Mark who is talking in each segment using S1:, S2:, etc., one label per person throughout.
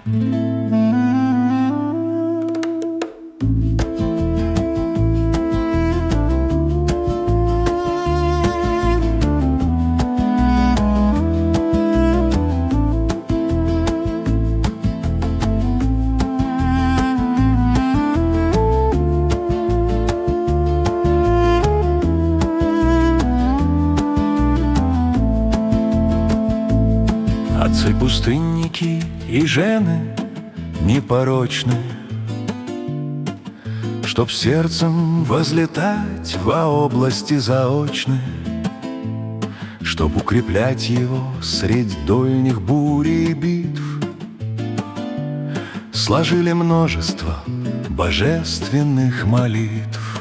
S1: Отцы-пустынники и жены непорочны, чтоб сердцем возлетать во области заочны, чтоб укреплять его средь дольних бурь и битв, сложили множество божественных молитв.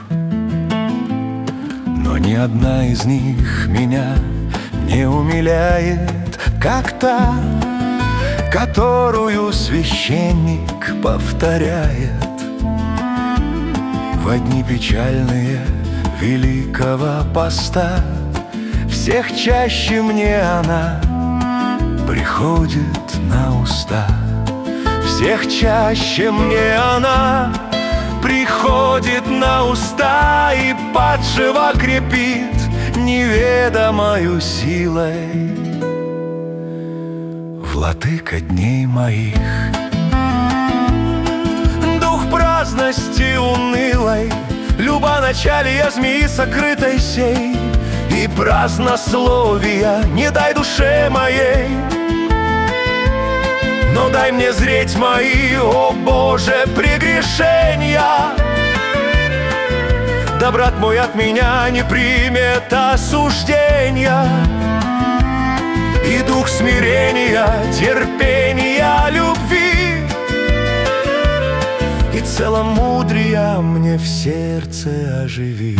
S1: Но ни одна из них меня не умиляет, как та, которую священник повторяет во дни печальные Великого Поста. Всех чаще мне она приходит на уста. Всех чаще мне она приходит на уста и падшего крепит неведомою силой. Владыка дней моих, дух праздности унылой, любоначалия змеи сокрытой сей, и празднословия не дай душе моей. Но дай мне зреть мои, о Боже, прегрешения. Да брат мой от меня не примет осуждения. И дух смирения, терпения, любви, и целомудрия мне в сердце оживи.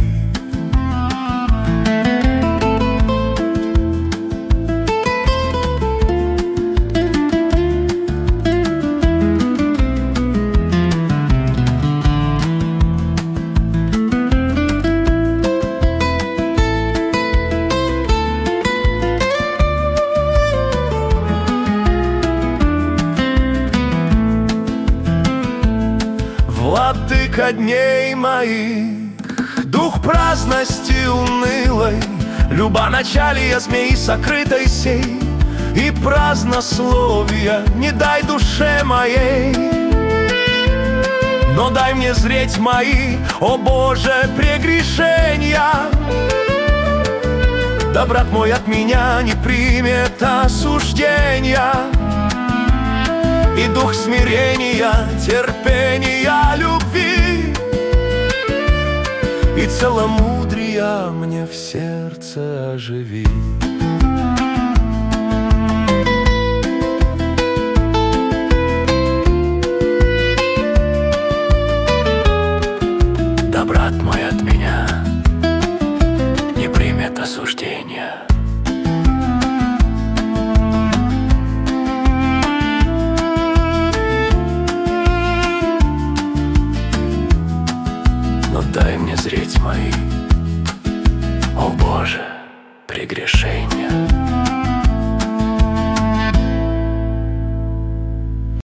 S1: Владыка дней моих, дух праздности унылой, любоначалия змеи сокрытой сей, и празднословия не дай душе моей. Но дай мне зреть мои, о Боже, прегрешения. Да брат мой от меня не примет осуждения. И дух смирения, терпения, любви, и целомудрия мне в сердце оживи. Да брат мой от меня не примет осуждения. Дай мне зреть мои, о Боже, прегрешения.